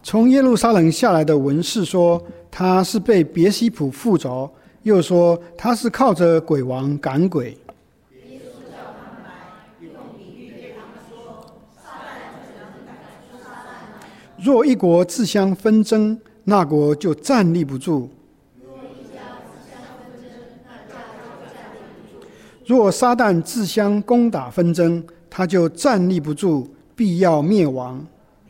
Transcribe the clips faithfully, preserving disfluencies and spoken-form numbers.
从耶路撒冷下来的文士说他是被别西卜附着，又说他是靠着鬼王赶鬼。若一国自相纷争，那国就站立不住；若撒旦自相攻打纷争，他就站立不住，必要灭亡。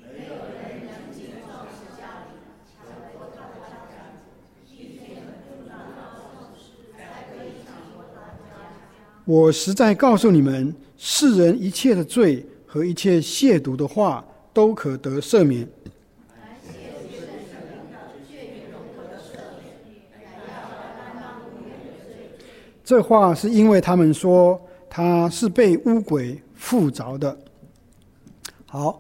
我实在告诉你们，世人一切的罪和一切亵渎的话都可得赦免。这话是因为他们说他是被污鬼附着的。好，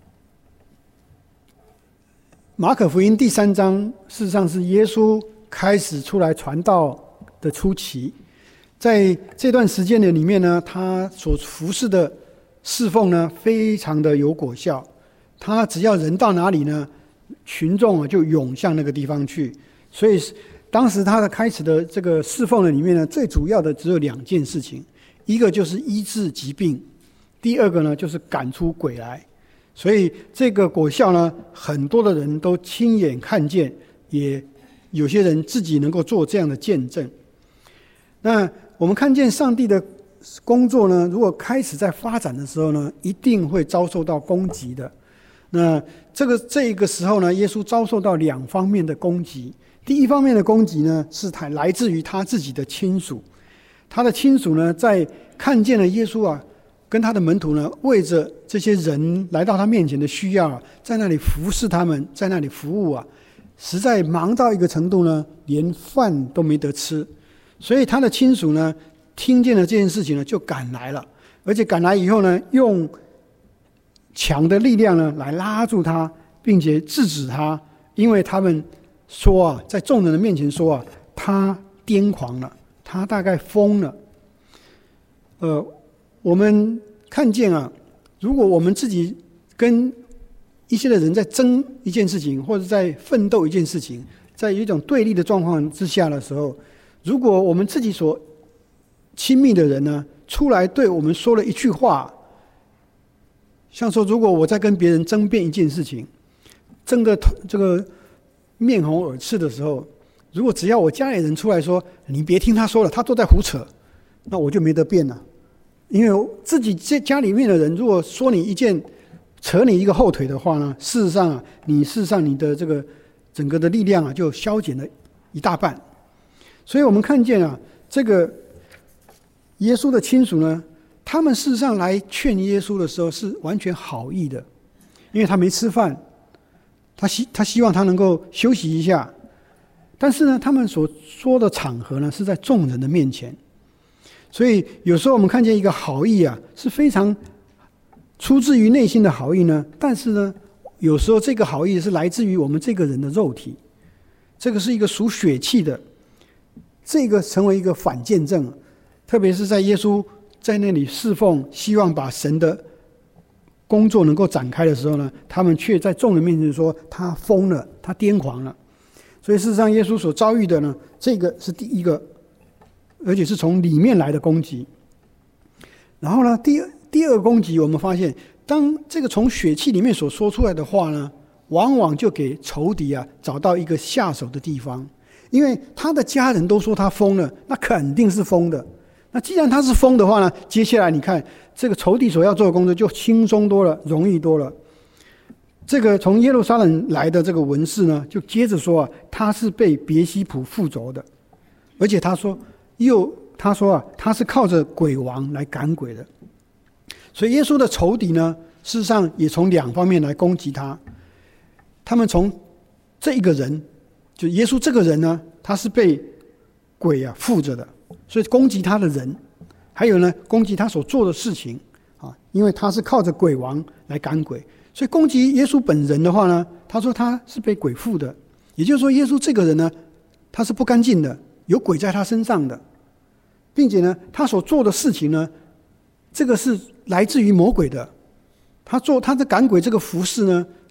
马可福音第三章事实上是耶稣开始出来传道的初期，在这段时间的里面呢，他所服侍的侍奉呢非常的有果效。他只要人到哪里呢，群众就涌向那个地方去。所以当时他的开始的这个侍奉的里面呢，最主要的只有两件事情，一个就是医治疾病，第二个呢就是赶出鬼来。所以这个果效呢，很多的人都亲眼看见，也有些人自己能够做这样的见证。那我们看见上帝的工作呢，如果开始在发展的时候呢，一定会遭受到攻击的。那这个这个时候呢，耶稣遭受到两方面的攻击。第一方面的攻击呢，是他来自于他自己的亲属。他的亲属呢，在看见了耶稣啊，跟他的门徒呢，为着这些人来到他面前的需要啊，在那里服侍他们，在那里服务啊，实在忙到一个程度呢，连饭都没得吃。所以他的亲属呢，听见了这件事情呢，就赶来了，而且赶来以后呢，用强的力量呢来拉住他，并且制止他，因为他们说啊，在众人的面前说啊，他癫狂了，他大概疯了。呃，我们看见啊，如果我们自己跟一些的人在争一件事情，或者在奋斗一件事情，在一种对立的状况之下的时候，如果我们自己所亲密的人呢，出来对我们说了一句话，像说如果我在跟别人争辩一件事情，争得这个面红耳赤的时候，如果只要我家里人出来说你别听他说了，他都在胡扯，那我就没得辩了。因为自己家里面的人如果说你一件扯你一个后腿的话呢，事实上啊，你事实上你的这个整个的力量啊就消减了一大半。所以我们看见啊，这个耶稣的亲属呢，他们事实上来劝耶稣的时候是完全好意的，因为他没吃饭，他希他希望他能够休息一下。但是呢，他们所说的场合呢，是在众人的面前。所以有时候我们看见一个好意啊，是非常出自于内心的好意呢，但是呢，有时候这个好意是来自于我们这个人的肉体，这个是一个属血气的，这个成为一个反见证。特别是在耶稣在那里侍奉，希望把神的工作能够展开的时候呢，他们却在众人面前说他疯了，他癫狂了。所以事实上耶稣所遭遇的呢，这个是第一个，而且是从里面来的攻击。然后呢，第二第二个攻击，我们发现当这个从血气里面所说出来的话呢，往往就给仇敌啊找到一个下手的地方。因为他的家人都说他疯了，那肯定是疯的。那既然他是疯的话呢，接下来你看这个仇敌所要做的工作就轻松多了，容易多了。这个从耶路撒冷来的这个文士呢，就接着说啊，他是被别西卜附着的，而且他说又他说啊，他是靠着鬼王来赶鬼的。所以耶稣的仇敌呢，事实上也从两方面来攻击他。他们从这一个人，就耶稣这个人呢，他是被鬼啊附着的，所以攻击他的人，还有呢攻击他所做的事情啊，因为他是靠着鬼王来赶鬼。所以攻击耶稣本人的话呢，他说他是被鬼附的，也就是说耶稣这个人呢，他是不干净的，有鬼在他身上的，并且呢他所做的事情呢，这个是来自于魔鬼的。他做他的赶鬼这个服事呢，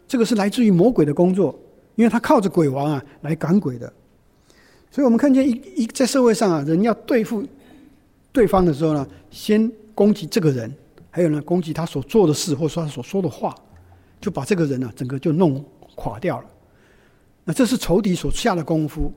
这个是来自于魔鬼的工作，因为他靠着鬼王啊来赶鬼的。所以我们看见一一在社会上啊，人要对付对方的时候呢，先攻击这个人，还有呢攻击他所做的事或者说他所说的话，就把这个人呢、啊、整个就弄垮掉了。那这是仇敌所下的功夫。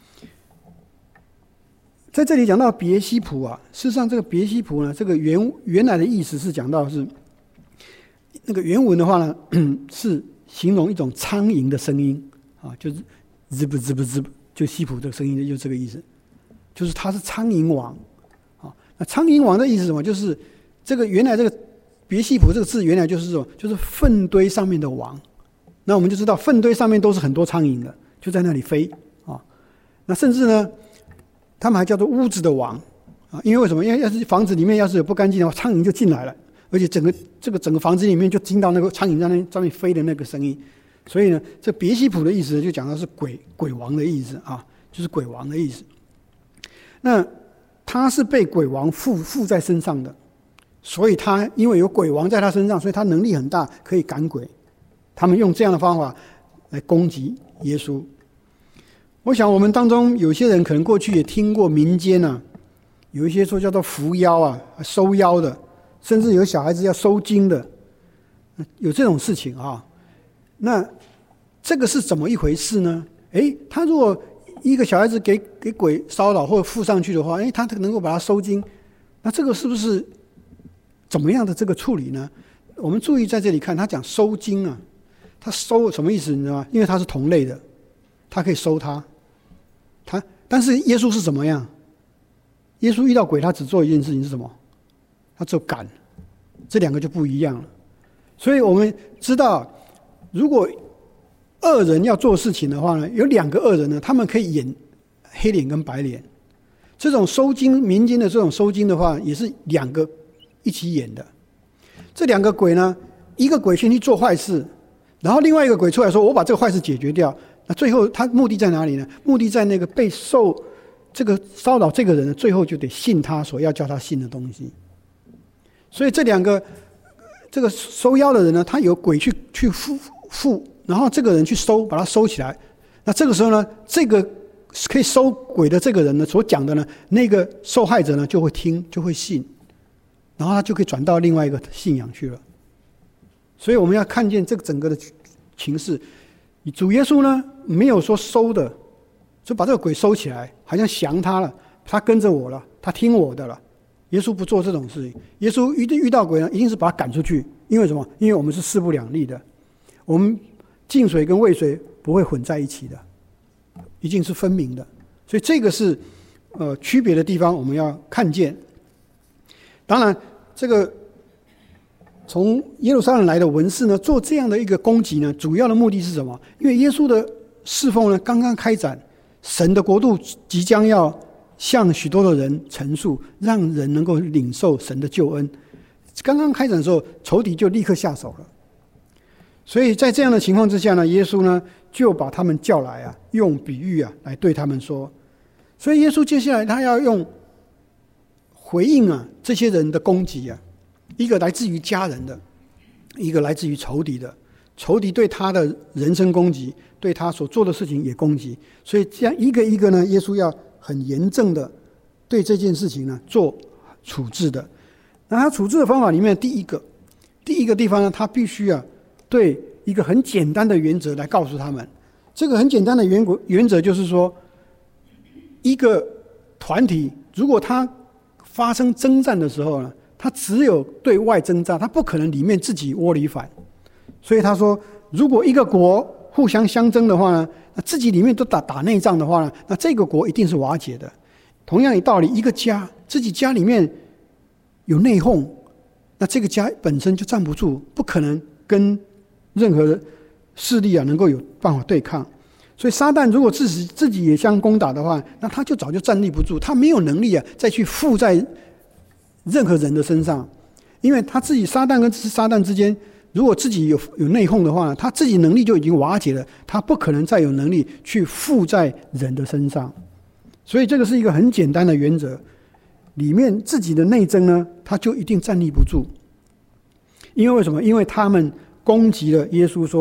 在这里讲到别西卜啊，事实上这个别西卜呢，这个原原来的意思是讲到是那个原文的话呢，是形容一种苍蝇的声音啊，就是滋不滋不滋，就西卜这个声音就这个意思，就是它是苍蝇王啊。那苍蝇王的意思是什么？就是这个原来这个别西卜这个字原来就是什么？就是粪堆上面的王。那我们就知道粪堆上面都是很多苍蝇的，就在那里飞啊。那甚至呢，他们还叫做屋子的王啊，因为为什么？因为要是房子里面要是有不干净的话，苍蝇就进来了，而且整个这个整个房子里面就听到那个苍蝇在那上面飞的那个声音。所以呢，这别西卜的意思就讲到是鬼鬼王的意思啊，就是鬼王的意思。那他是被鬼王附附在身上的，所以他因为有鬼王在他身上，所以他能力很大，可以赶鬼。他们用这样的方法来攻击耶稣。我想我们当中有些人可能过去也听过民间啊，有一些说叫做扶妖啊、收妖的，甚至有小孩子要收惊的，有这种事情啊。那这个是怎么一回事呢？诶，他如果一个小孩子给给鬼骚扰或者附上去的话，诶，他能够把他收惊，那这个是不是怎么样的这个处理呢？我们注意在这里看，他讲收惊啊。他收什么意思你知道吗？因为他是同类的，他可以收他。他但是耶稣是怎么样？耶稣遇到鬼，他只做一件事情是什么？他只有赶。这两个就不一样了。所以我们知道，如果恶人要做事情的话呢，有两个恶人呢，他们可以演黑脸跟白脸。这种收惊民间的这种收惊的话，也是两个一起演的。这两个鬼呢，一个鬼先去做坏事。然后另外一个鬼出来说：“我把这个坏事解决掉。”那最后他目的在哪里呢？目的在那个被受这个骚扰这个人呢，最后就得信他所要叫他信的东西。所以这两个这个收妖的人呢，他有鬼去去附附，然后这个人去收，把他收起来。那这个时候呢，这个可以收鬼的这个人呢所讲的呢，那个受害者呢就会听，就会信，然后他就可以转到另外一个信仰去了。所以我们要看见这个整个的情势，主耶稣呢没有说收的，就把这个鬼收起来，好像降他了，他跟着我了，他听我的了。耶稣不做这种事情。耶稣遇遇到鬼呢，一定是把他赶出去。因为什么？因为我们是势不两立的，我们净水跟渭水不会混在一起的，一定是分明的。所以这个是呃区别的地方，我们要看见。当然，这个。从耶路撒冷来的文士呢，做这样的一个攻击呢，主要的目的是什么？因为耶稣的侍奉呢刚刚开展，神的国度即将要向许多的人陈述，让人能够领受神的救恩。刚刚开展的时候，仇敌就立刻下手了。所以在这样的情况之下呢，耶稣呢就把他们叫来啊，用比喻啊来对他们说。所以耶稣接下来他要用回应啊这些人的攻击啊。一个来自于家人的，一个来自于仇敌的。仇敌对他的人身攻击，对他所做的事情也攻击。所以这样一个一个呢，耶稣要很严正的对这件事情呢做处置的。那他处置的方法里面，第一个第一个地方呢，他必须啊对一个很简单的原则来告诉他们。这个很简单的原原则就是说，一个团体如果他发生征战的时候呢，他只有对外征战，他不可能里面自己窝里反。所以他说，如果一个国互相相争的话呢，那自己里面都打打内仗的话呢，那这个国一定是瓦解的。同样的道理，一个家自己家里面有内讧，那这个家本身就站不住，不可能跟任何势力啊能够有办法对抗。所以撒旦如果自己自己也相攻打的话，那他就早就站立不住，他没有能力啊再去附在任何人的身上，因为他自己撒旦跟撒旦之间，如果自己有有内讧的话呢，他自己能力就已经瓦解了，他不可能再有能力去附在人的身上。所以这个是一个很简单的原则，里面自己的内争呢，他就一定站立不住。因为为什么？因为他们攻击了耶稣说，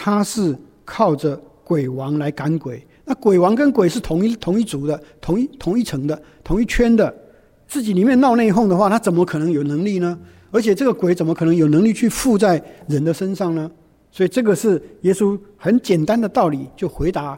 他是靠着鬼王来赶鬼。那鬼王跟鬼是同一同一族的，同一同一层的，同一圈的，自己里面闹内讧的话，他怎么可能有能力呢？而且这个鬼怎么可能有能力去附在人的身上呢？所以这个是耶稣很简单的道理就回答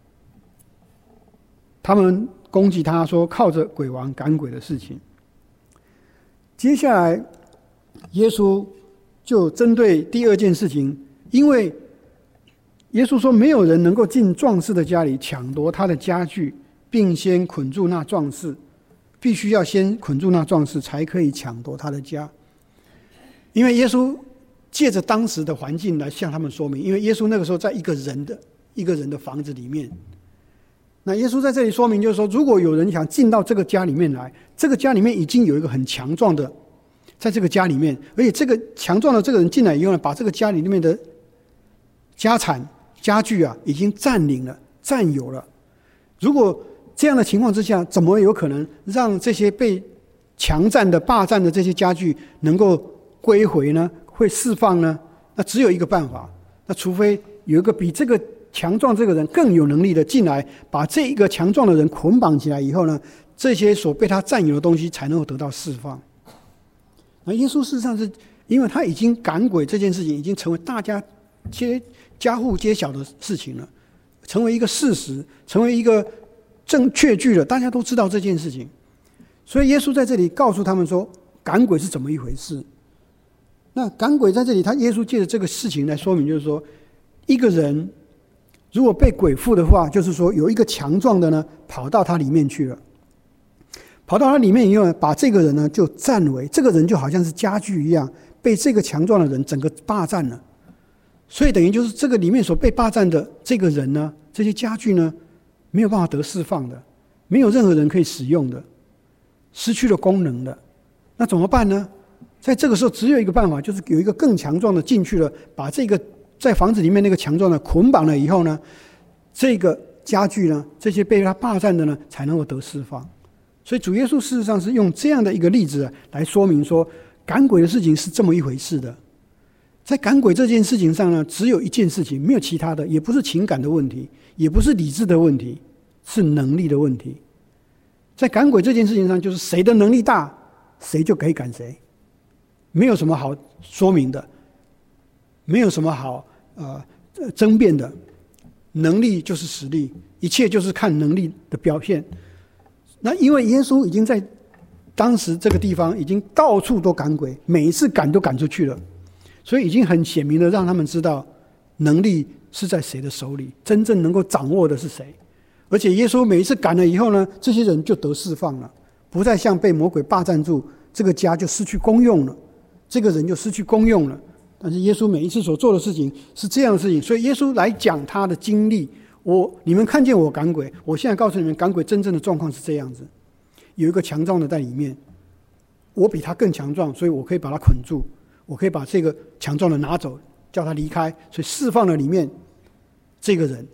他们攻击他说靠着鬼王赶鬼的事情。接下来耶稣就针对第二件事情，因为耶稣说没有人能够进壮士的家里抢夺他的家具，并先捆住那壮士，必须要先捆住那壮士才可以抢夺他的家。因为耶稣借着当时的环境来向他们说明，因为耶稣那个时候在一个人的一个人的房子里面，那耶稣在这里说明就是说，如果有人想进到这个家里面来，这个家里面已经有一个很强壮的在这个家里面，而且这个强壮的这个人进来以后呢，把这个家里面的家产家具啊已经占领了占有了。如果这样的情况之下，怎么有可能让这些被强占的霸占的这些家具能够归回呢？会释放呢？那只有一个办法，那除非有一个比这个强壮这个人更有能力的进来，把这一个强壮的人捆绑起来以后呢，这些所被他占有的东西才能够得到释放。那耶稣事实上是因为他已经赶鬼这件事情已经成为大家皆家户皆晓的事情了，成为一个事实，成为一个正确据了，大家都知道这件事情。所以耶稣在这里告诉他们说，赶鬼是怎么一回事。那赶鬼在这里，他耶稣借着这个事情来说明，就是说，一个人如果被鬼附的话，就是说有一个强壮的呢跑到他里面去了，跑到他里面以后，把这个人呢就占为，这个人就好像是家具一样，被这个强壮的人整个霸占了。所以等于就是这个里面所被霸占的这个人呢，这些家具呢没有办法得释放的，没有任何人可以使用的，失去了功能的。那怎么办呢？在这个时候只有一个办法，就是有一个更强壮的进去了，把这个在房子里面那个强壮的捆绑了以后呢，这个家具呢，这些被他霸占的呢才能够得释放。所以主耶稣事实上是用这样的一个例子来说明说，赶鬼的事情是这么一回事的。在赶鬼这件事情上呢，只有一件事情，没有其他的，也不是情感的问题，也不是理智的问题，是能力的问题。在赶鬼这件事情上，就是谁的能力大，谁就可以赶谁，没有什么好说明的，没有什么好呃争辩的，能力就是实力，一切就是看能力的表现。那因为耶稣已经在当时这个地方已经到处都赶鬼，每一次赶都赶出去了，所以已经很显明的让他们知道能力是在谁的手里，真正能够掌握的是谁。而且耶稣每一次赶了以后呢，这些人就得释放了，不再像被魔鬼霸占住，这个家就失去功用了，这个人就失去功用了。但是耶稣每一次所做的事情是这样的事情，所以耶稣来讲他的经历，我你们看见我赶鬼，我现在告诉你们，赶鬼真正的状况是这样子，有一个强壮的在里面，我比他更强壮，所以我可以把他捆住，我可以把这个强壮的拿走，叫他离开，所以释放了里面这个人。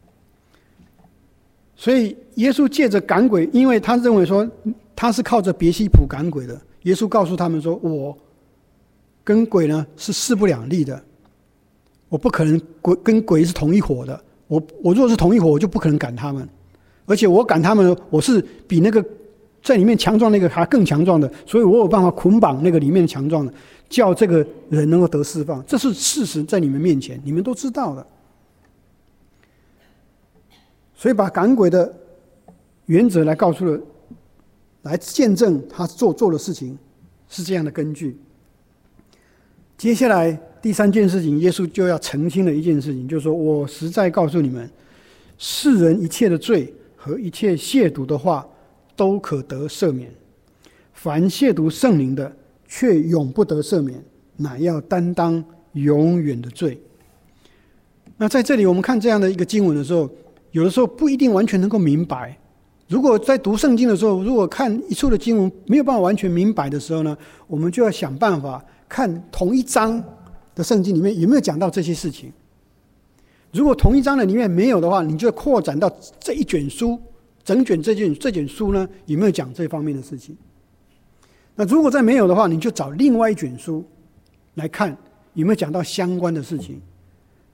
所以耶稣借着赶鬼，因为他认为说他是靠着别西卜赶鬼的，耶稣告诉他们说，我跟鬼呢是势不两立的，我不可能跟鬼是同一伙的，我我如果是同一伙，我就不可能赶他们，而且我赶他们，我是比那个在里面强壮那个还更强壮的，所以我有办法捆绑那个里面的强壮的，叫这个人能够得释放，这是事实在你们面前，你们都知道的。所以把赶鬼的原则来告诉了，来见证他做做的事情是这样的根据。接下来第三件事情，耶稣就要澄清的一件事情，就是说，我实在告诉你们，世人一切的罪和一切亵渎的话都可得赦免，凡亵渎圣灵的却永不得赦免，乃要担当永远的罪。那在这里我们看这样的一个经文的时候，有的时候不一定完全能够明白。如果在读圣经的时候，如果看一处的经文没有办法完全明白的时候呢，我们就要想办法看同一章的圣经里面有没有讲到这些事情。如果同一章的里面没有的话，你就扩展到这一卷书，整卷这卷这卷书呢有没有讲这方面的事情。那如果再没有的话，你就找另外一卷书来看有没有讲到相关的事情。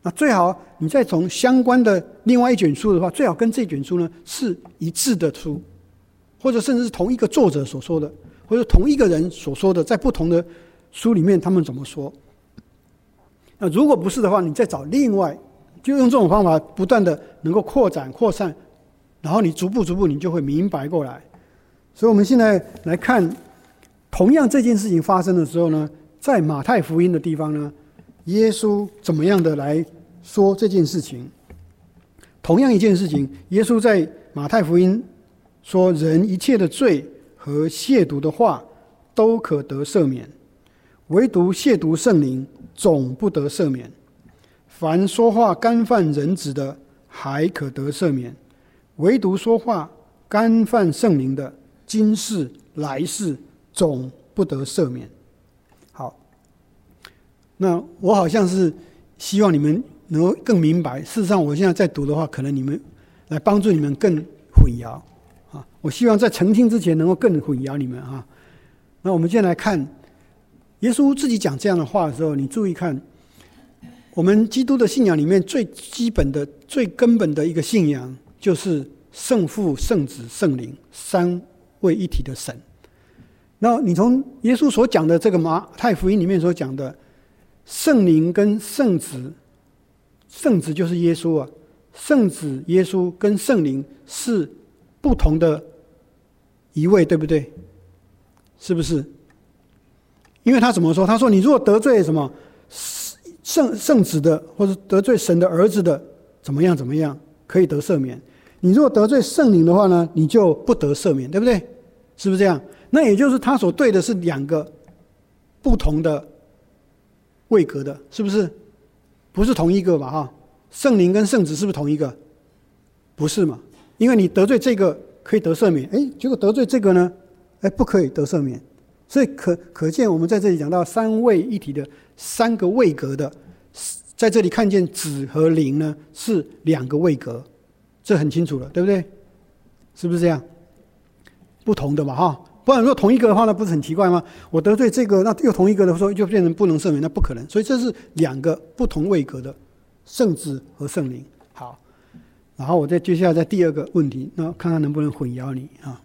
那最好你再从相关的另外一卷书的话，最好跟这卷书呢是一致的书，或者甚至是同一个作者所说的，或者同一个人所说的，在不同的书里面他们怎么说。那如果不是的话，你再找另外，就用这种方法不断的能够扩展扩散，然后你逐步逐步你就会明白过来。所以我们现在来看，同样这件事情发生的时候呢，在马太福音的地方呢，耶稣怎么样的来说这件事情。同样一件事情，耶稣在马太福音说，人一切的罪和亵渎的话都可得赦免，唯独亵渎圣灵总不得赦免。凡说话干犯人子的还可得赦免，唯独说话干犯圣灵的，今世来世总不得赦免。好，那我好像是希望你们能够更明白，事实上我现在在读的话，可能你们来帮助你们更混淆啊。我希望在澄清之前能够更混淆你们啊。那我们现在来看耶稣自己讲这样的话的时候，你注意看，我们基督的信仰里面最基本的、最根本的一个信仰，就是圣父、圣子、圣灵三位一体的神。那你从耶稣所讲的这个马太福音里面所讲的圣灵跟圣子，圣子就是耶稣啊，圣子耶稣跟圣灵是不同的一位，对不对？是不是？因为他怎么说？他说你如果得罪什么圣圣子的，或者得罪神的儿子的，怎么样怎么样可以得赦免。你如果得罪圣灵的话呢，你就不得赦免，对不对？是不是这样？那也就是他所对的是两个不同的位格的，是不是？不是同一个吧？哈，圣灵跟圣子是不是同一个？不是嘛？因为你得罪这个可以得赦免，哎，结果得罪这个呢，哎，不可以得赦免。所以可可见，我们在这里讲到三位一体的三个位格的，在这里看见子和灵呢是两个位格，这很清楚了，对不对？是不是这样？不同的嘛，哈，不然如果同一个的话，那不是很奇怪吗？我得罪这个，那又同一个的时候就变成不能赦免，那不可能。所以这是两个不同位格的圣子和圣灵。好，然后我再接下来在第二个问题，那看看能不能混淆你啊。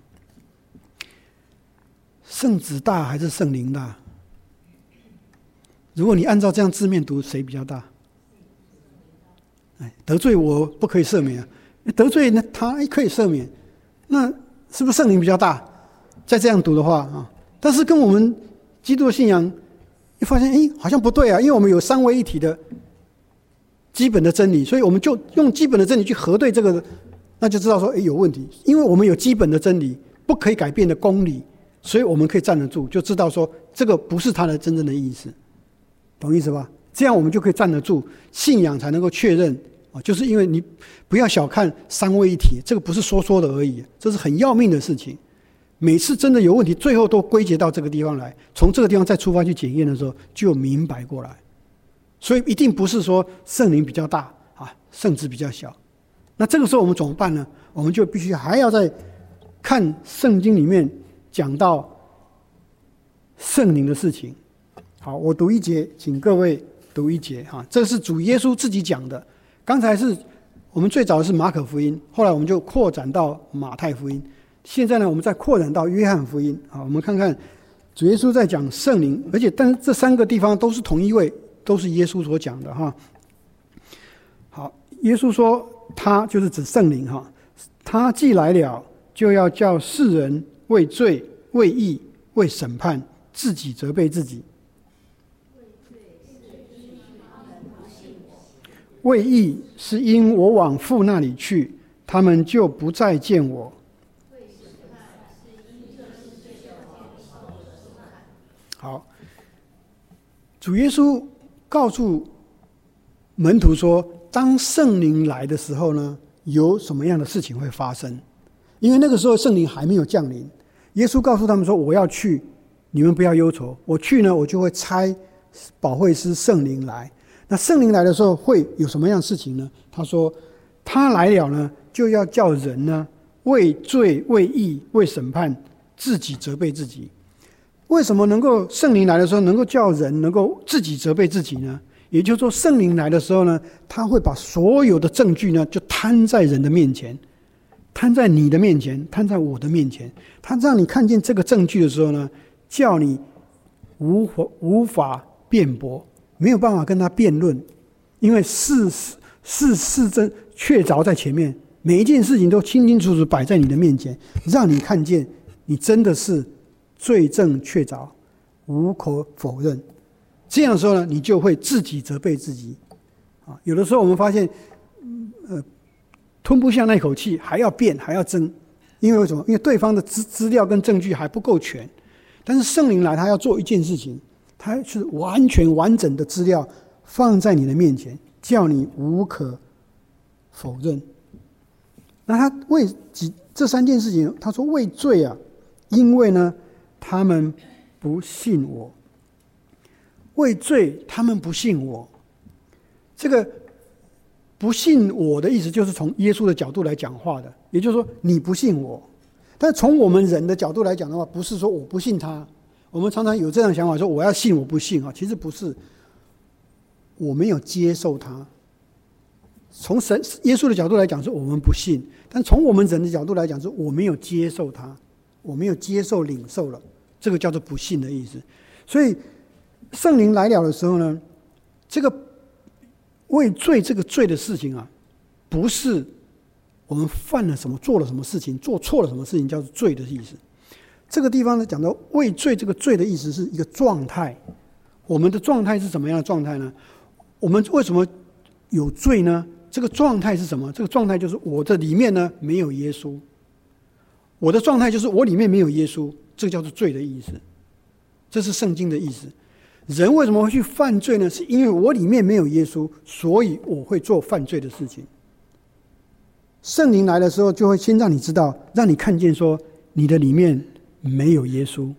圣子大还是圣灵大？如果你按照这样字面读，谁比较大？哎，得罪我不可以赦免啊，得罪那他可以赦免，那是不是圣灵比较大？再这样读的话啊，但是跟我们基督的信仰，你发现哎，好像不对啊，因为我们有三位一体的基本的真理，所以我们就用基本的真理去核对这个，那就知道说哎有问题，因为我们有基本的真理，不可以改变的公理。所以我们可以站得住，就知道说这个不是他的真正的意思，懂意思吧？这样我们就可以站得住，信仰才能够确认啊。就是因为你不要小看三位一体，这个不是说说的而已，这是很要命的事情。每次真的有问题，最后都归结到这个地方来，从这个地方再出发去检验的时候，就明白过来。所以一定不是说圣灵比较大啊，圣子比较小。那这个时候我们怎么办呢？我们就必须还要再看圣经里面讲到圣灵的事情。好，我读一节，请各位读一节哈。这是主耶稣自己讲的。刚才是我们最早的是马可福音，后来我们就扩展到马太福音，现在呢，我们再扩展到约翰福音。好，我们看看主耶稣在讲圣灵，而且但是这三个地方都是同一位，都是耶稣所讲的哈。好，耶稣说他就是指圣灵哈，他既来了，就要叫世人为罪、为义、为审判，自己责备自己。为义是因我往父那里去，他们就不再见我。好，主耶稣告诉门徒说，当圣灵来的时候呢，有什么样的事情会发生？因为那个时候圣灵还没有降临。耶稣告诉他们说，我要去，你们不要忧愁，我去呢，我就会差保惠师圣灵来。那圣灵来的时候会有什么样的事情呢？他说他来了呢，就要叫人呢为罪、为义、为审判，自己责备自己。为什么能够圣灵来的时候能够叫人能够自己责备自己呢？ 也就是说，圣灵来的时候呢，他会把所有的证据呢，就摊在人的面前，摊在你的面前，摊在我的面前。他让你看见这个证据的时候呢，叫你无法无法辩驳，没有办法跟他辩论，因为事事事真确凿在前面，每一件事情都清清楚楚摆在你的面前，让你看见你真的是罪证确凿，无可否认。这样的时候呢，你就会自己责备自己。啊，有的时候我们发现，呃，吞不下那口气，还要辩，还要争，因为为什么？因为对方的资资料跟证据还不够全。但是圣灵来，他要做一件事情，他是完全完整的资料放在你的面前，叫你无可否认。那他为几这三件事情，他说为罪啊，因为呢，他们不信我。为罪，他们不信我。这个不信我的意思，就是从耶稣的角度来讲话的，也就是说，你不信我。但从我们人的角度来讲的话，不是说我不信他。我们常常有这样的想法，说我要信，我不信啊。其实不是，我没有接受他。从神耶稣的角度来讲，是我们不信；但从我们人的角度来讲，是我没有接受他，我没有接受领受了，这个叫做不信的意思。所以圣灵来了的时候呢，这个为罪这个罪的事情啊，不是我们犯了什么、做了什么事情、做错了什么事情叫做罪的意思。这个地方呢，讲到为罪这个罪的意思是一个状态。我们的状态是什么样的状态呢？我们为什么有罪呢？这个状态是什么？这个状态就是我的里面呢没有耶稣。我的状态就是我里面没有耶稣，这个叫做罪的意思。这是圣经的意思。人为什么会去犯罪呢？是因为我里面没有耶稣，所以我会做犯罪的事情。圣灵来的时候，就会先让你知道，让你看见说你的里面没有耶稣。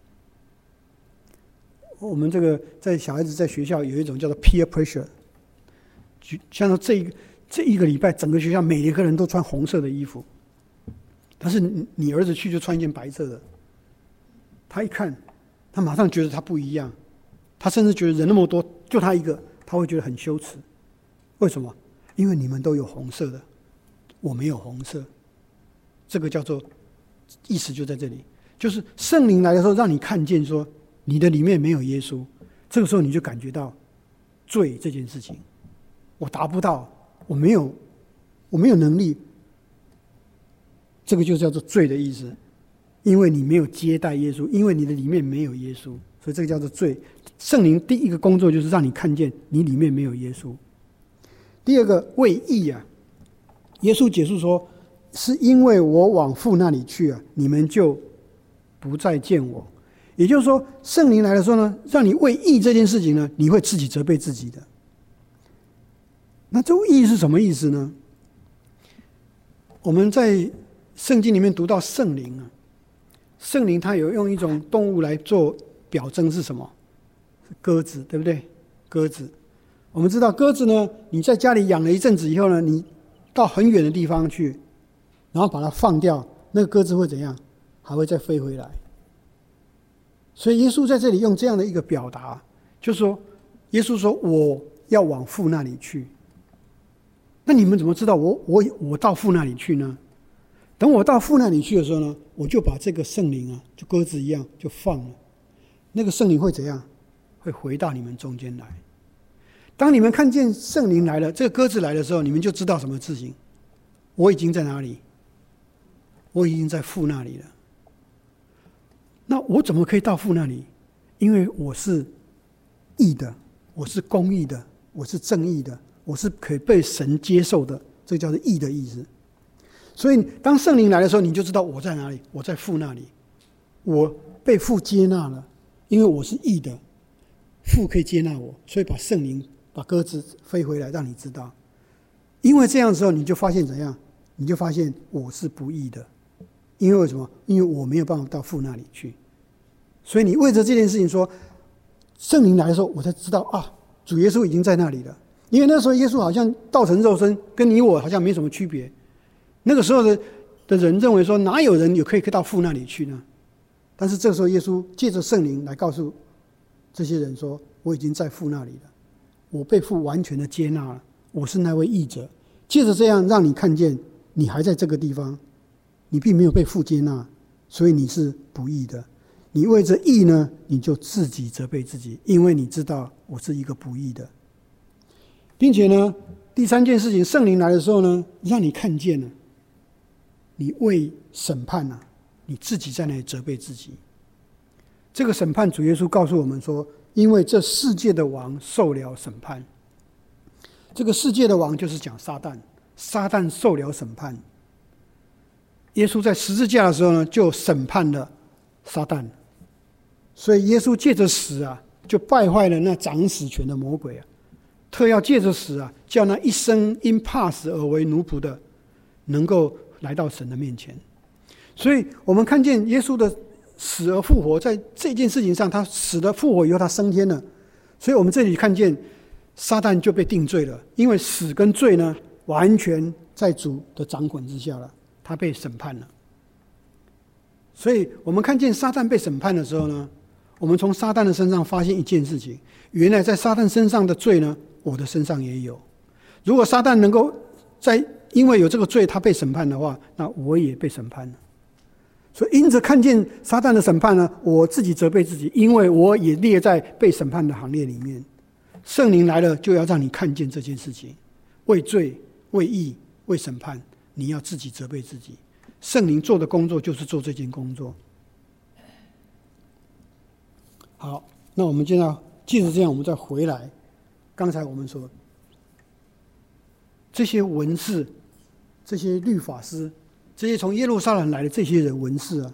我们这个在小孩子在学校有一种叫做 peer pressure， 像说这一个这一个礼拜，整个学校每一个人都穿红色的衣服，但是你你儿子去就穿一件白色的，他一看，他马上觉得他不一样，他甚至觉得人那么多，就他一个，他会觉得很羞耻。为什么？因为你们都有红色的，我没有红色。这个叫做意思就在这里，就是圣灵来的时候，让你看见说你的里面没有耶稣，这个时候你就感觉到罪这件事情，我达不到，我没有，我没有能力，这个就叫做罪的意思。因为你没有接待耶稣，因为你的里面没有耶稣，所以这个叫做罪。圣灵第一个工作就是让你看见你里面没有耶稣。第二个为义啊，耶稣解释说，是因为我往父那里去啊，你们就不再见我。也就是说，圣灵来的时候呢，让你为义这件事情呢，你会自己责备自己的。那这义是什么意思呢？我们在圣经里面读到圣灵啊，圣灵它有用一种动物来做表征，是什么？是鸽子，对不对？鸽子。我们知道鸽子呢，你在家里养了一阵子以后呢，你到很远的地方去，然后把它放掉，那个鸽子会怎样？还会再飞回来。所以耶稣在这里用这样的一个表达，就是说，耶稣说我要往父那里去。那你们怎么知道我我我到父那里去呢？等我到父那里去的时候呢，我就把这个圣灵啊，就鸽子一样就放了。那个圣灵会怎样？会回到你们中间来。当你们看见圣灵来了，这个鸽子来的时候，你们就知道什么事情？我已经在哪里？我已经在父那里了。那我怎么可以到父那里？因为我是义的，我是公义的，我是正义的，我是可以被神接受的，这叫做义的意思。所以当圣灵来的时候，你就知道我在哪里，我在父那里，我被父接纳了，因为我是义的，父可以接纳我，所以把圣灵把鸽子飞回来让你知道。因为这样的时候，你就发现怎样？你就发现我是不义的。因为为什么？因为我没有办法到父那里去，所以你为着这件事情说，圣灵来的时候，我才知道啊，主耶稣已经在那里了。因为那时候耶稣好像道成肉身，跟你我好像没什么区别。那个时候的的人认为说，哪有人有可以到父那里去呢？但是这个时候，耶稣借着圣灵来告诉这些人说，我已经在父那里了。 我被父完全的接纳了，我是那位义者。借着这样让你看见你还在这个地方，你并没有被父接纳，所以你是不义的。你为着义呢，你就自己责备自己，因为你知道我是一个不义的。并且呢，第三件事情，圣灵来的时候呢，让你看见了，你为审判啊，你自己在那里责备自己。这个审判，主耶稣告诉我们说，因为这世界的王受了审判。这个世界的王就是讲撒旦，撒旦受了审判。耶稣在十字架的时候呢，就审判了撒旦。所以耶稣借着死啊，就败坏了那掌死权的魔鬼啊，特要借着死啊，叫那一生因怕死而为奴仆的，能够来到神的面前。所以我们看见耶稣的死而复活，在这件事情上，他死了复活以后，他升天了。所以我们这里看见撒旦就被定罪了，因为死跟罪呢，完全在主的掌管之下了，他被审判了。所以我们看见撒旦被审判的时候呢，我们从撒旦的身上发现一件事情，原来在撒旦身上的罪呢，我的身上也有。如果撒旦能够在因为有这个罪他被审判的话，那我也被审判了。所以因着看见撒旦的审判呢，我自己责备自己，因为我也列在被审判的行列里面。圣灵来了，就要让你看见这件事情，为罪、为义、为审判，你要自己责备自己。圣灵做的工作就是做这件工作。好，那我们现在接着这样，我们再回来。刚才我们说，这些文士、这些律法师、这些从耶路撒冷来的这些人文士啊，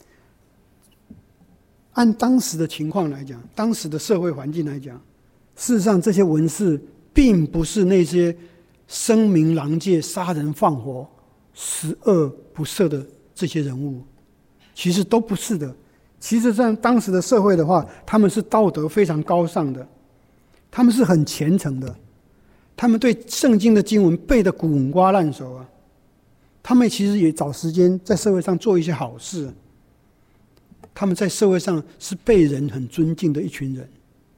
按当时的情况来讲，当时的社会环境来讲，事实上这些文士并不是那些声名狼藉、杀人放火、十恶不赦的这些人物，其实都不是的。其实在当时的社会的话，他们是道德非常高尚的，他们是很虔诚的，他们对圣经的经文背得滚瓜烂熟啊。他们其实也找时间在社会上做一些好事，他们在社会上是被人很尊敬的一群人。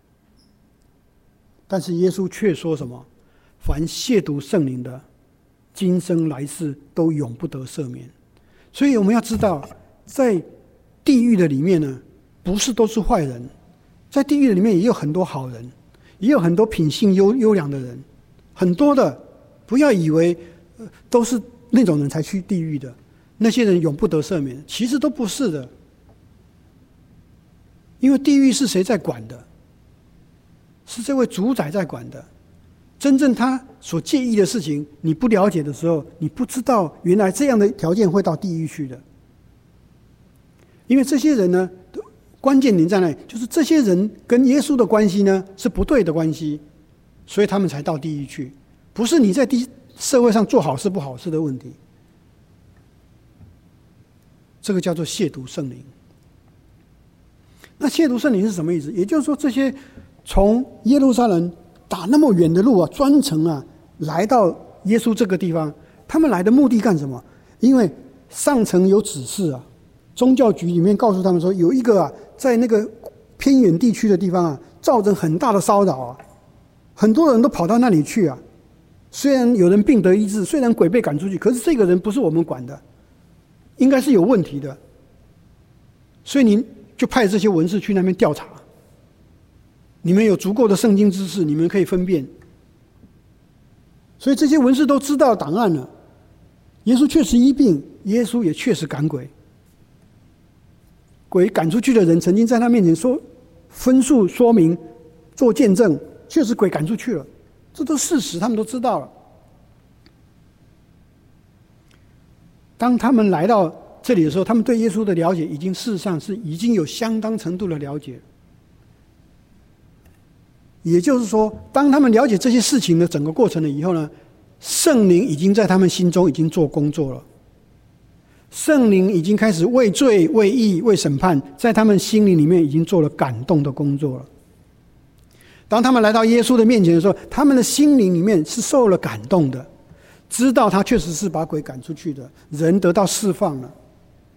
但是耶稣却说什么？凡亵渎圣灵的，今生来世都永不得赦免。所以我们要知道，在地狱的里面呢，不是都是坏人，在地狱的里面也有很多好人，也有很多品性优优良的人，很多的。不要以为、呃、都是那种人才去地狱的，那些人永不得赦免，其实都不是的。因为地狱是谁在管的？是这位主宰在管的。真正他所介意的事情，你不了解的时候，你不知道原来这样的条件会到地狱去的。因为这些人呢，关键点在哪里？就是这些人跟耶稣的关系呢是不对的关系，所以他们才到地狱去。不是你在地社会上做好事不好事的问题，这个叫做亵渎圣灵。那亵渎圣灵是什么意思？也就是说，这些从耶路撒冷打那么远的路啊，专程啊来到耶稣这个地方，他们来的目的干什么？因为上层有指示啊，宗教局里面告诉他们说，有一个啊，在那个偏远地区的地方啊，造成很大的骚扰啊，很多人都跑到那里去啊。虽然有人病得医治，虽然鬼被赶出去，可是这个人不是我们管的，应该是有问题的。所以你就派这些文士去那边调查。你们有足够的圣经知识，你们可以分辨。所以这些文士都知道档案了。耶稣确实医病，耶稣也确实赶鬼。鬼赶出去的人曾经在他面前说分述说明做见证，确实鬼赶出去了，这都事实，他们都知道了。当他们来到这里的时候，他们对耶稣的了解已经事实上是已经有相当程度的了解。也就是说，当他们了解这些事情的整个过程了以后呢，圣灵已经在他们心中已经做工作了。圣灵已经开始为罪、为义、为审判，在他们心灵里面已经做了感动的工作了。当他们来到耶稣的面前的时候，他们的心灵里面是受了感动的，知道他确实是把鬼赶出去的，人得到释放了。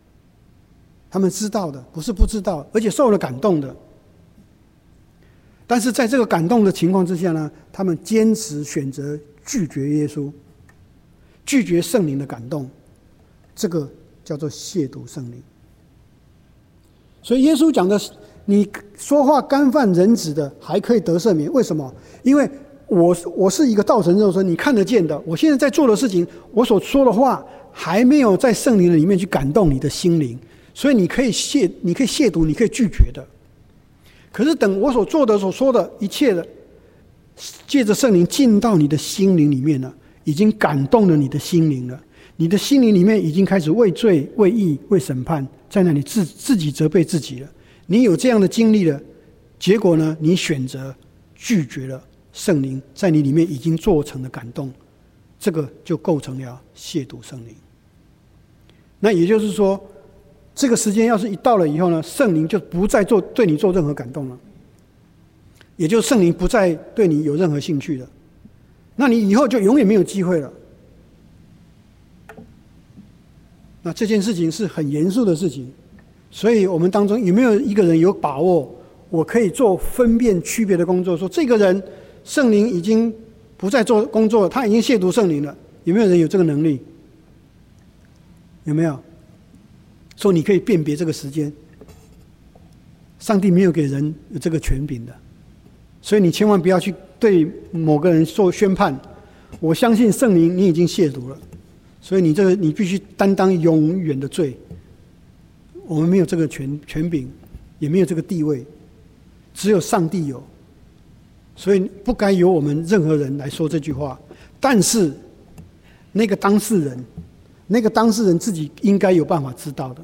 他们知道的，不是不知道，而且受了感动的。 但是在这个感动的情况之下呢，他们坚持选择拒绝耶稣，拒绝圣灵的感动，这个叫做亵渎圣灵。所以耶稣讲的，你说话干犯人子的还可以得赦免，为什么？因为我我是一个道成肉身，你看得见的，我现在在做的事情，我所说的话还没有在圣灵的里面去感动你的心灵，所以你可以亵你可以亵渎，你可以拒绝的。可是等我所做的所说的一切的，借着圣灵进到你的心灵里面了，已经感动了你的心灵了，你的心灵里面已经开始为罪、为义、为审判，在那里自自己责备自己了。你有这样的经历了，结果呢，你选择拒绝了圣灵在你里面已经做成的感动，这个就构成了亵渎圣灵。那也就是说，这个时间要是一到了以后呢，圣灵就不再做对你做任何感动了，也就是圣灵不再对你有任何兴趣了，那你以后就永远没有机会了。那这件事情是很严肃的事情，所以我们当中有没有一个人有把握，我可以做分辨区别的工作，说这个人圣灵已经不再做工作，他已经亵渎圣灵了？有没有人有这个能力？有没有？说你可以辨别这个时间，上帝没有给人有这个权柄的，所以你千万不要去对某个人做宣判。我相信圣灵，你已经亵渎了，所以你这个你必须担当永远的罪。我们没有这个权权柄，也没有这个地位，只有上帝有，所以不该由我们任何人来说这句话。但是那个当事人。那个当事人自己应该有办法知道的。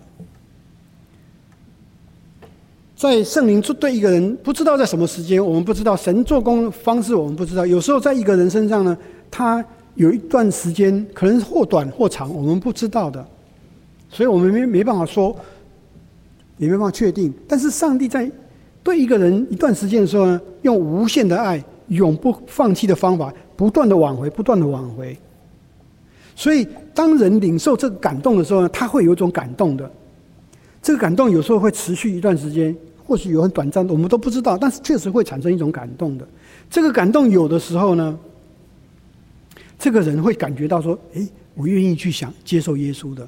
在圣灵对一个人不知道在什么时间，我们不知道神做工方式，我们不知道。有时候在一个人身上呢，他有一段时间可能或短或长，我们不知道的，所以我们没没办法说，也没办法确定。但是上帝在对一个人一段时间的时候呢，用无限的爱、永不放弃的方法，不断的挽回，不断的挽回。所以当人领受这个感动的时候呢，他会有一种感动的。这个感动有时候会持续一段时间，或许有很短暂的，我们都不知道，但是确实会产生一种感动的。这个感动有的时候呢，这个人会感觉到说，诶，我愿意去想接受耶稣的。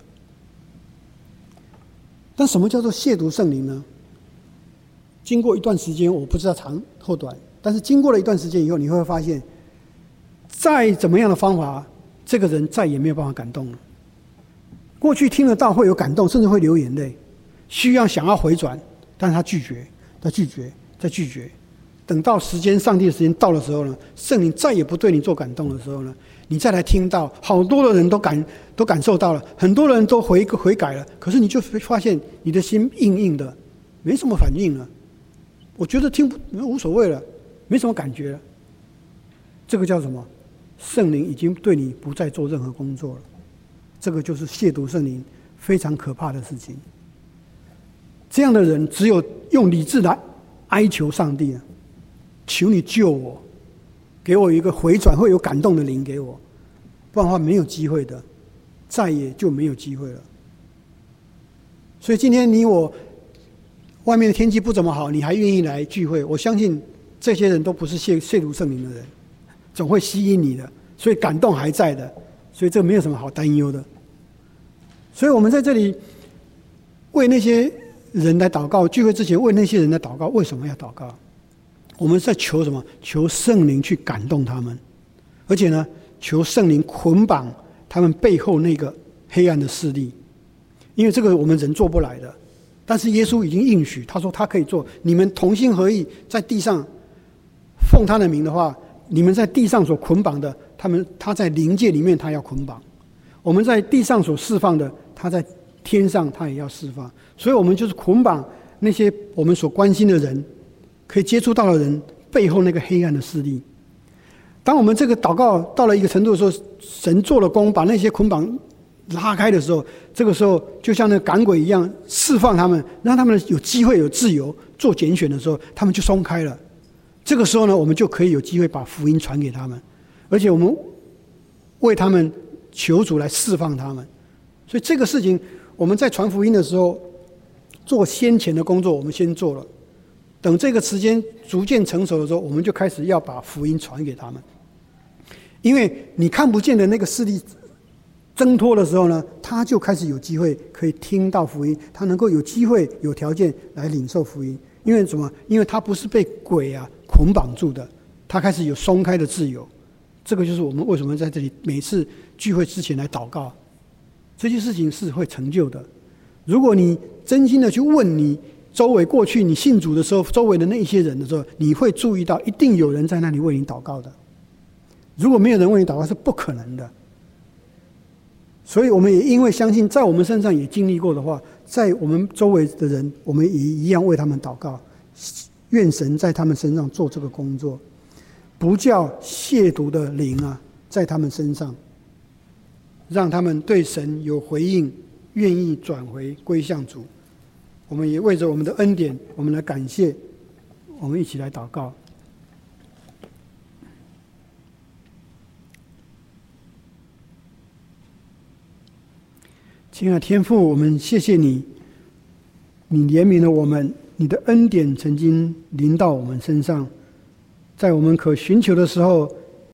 但什么叫做亵渎圣灵呢？经过一段时间，我不知道长或短，但是经过了一段时间以后，你会发现再怎么样的方法，这个人再也没有办法感动了。过去听得到会有感动，甚至会流眼泪，需要想要回转，但是他拒绝，他拒绝，再拒绝。等到时间，上帝的时间到的时候呢，圣灵再也不对你做感动的时候呢，你再来听到，好多的人都感都感受到了，很多人都悔悔改了，可是你就发现你的心硬硬的，没什么反应了。我觉得听不无所谓了，没什么感觉了。这个叫什么？圣灵已经对你不再做任何工作了，这个就是亵渎圣灵非常可怕的事情。这样的人只有用理智来哀求上帝了，求你救我，给我一个回转会有感动的灵给我，不然的话没有机会的，再也就没有机会了。所以今天你我外面的天气不怎么好，你还愿意来聚会，我相信这些人都不是亵亵渎圣灵的人，总会吸引你的，所以感动还在的，所以这没有什么好担忧的。所以我们在这里为那些人来祷告，聚会之前为那些人来祷告。为什么要祷告？我们在求什么？求圣灵去感动他们，而且呢，求圣灵捆绑他们背后那个黑暗的势力，因为这个我们人做不来的，但是耶稣已经应许，他说他可以做。你们同心合意在地上奉他的名的话，你们在地上所捆绑的，他们他在灵界里面他要捆绑；我们在地上所释放的，他在天上他也要释放。所以我们就是捆绑那些我们所关心的人，可以接触到的人背后那个黑暗的势力。当我们这个祷告到了一个程度的时候，神做了工，把那些捆绑拉开的时候，这个时候就像那个赶鬼一样，释放他们，让他们有机会有自由做拣选的时候，他们就松开了。这个时候呢，我们就可以有机会把福音传给他们，而且我们为他们求主来释放他们。所以这个事情我们在传福音的时候做先前的工作，我们先做了。 等这个时间逐渐成熟的时候，我们就开始要把福音传给他们。因为你看不见的那个势力挣脱的时候呢，他就开始有机会可以听到福音，他能够有机会有条件来领受福音。因为什么？因为他不是被鬼啊捆绑住的，他开始有松开的自由。这个就是我们为什么在这里每次聚会之前来祷告，这些事情是会成就的。如果你真心的去问你周围过去你信主的时候周围的那一些人的时候，你会注意到一定有人在那里为你祷告的。如果没有人为你祷告是不可能的。所以我们也因为相信在我们身上也经历过的话，在我们周围的人我们也一样为他们祷告，愿神在他们身上做这个工作，不叫亵渎的灵啊在他们身上，让他们对神有回应，愿意转回归向主。我们也为着我们的恩典我们来感谢，我们一起来祷告。亲爱的天父，我们谢谢你，你怜悯了我们，你的恩典曾经临到我们身上，在我们可寻求的时候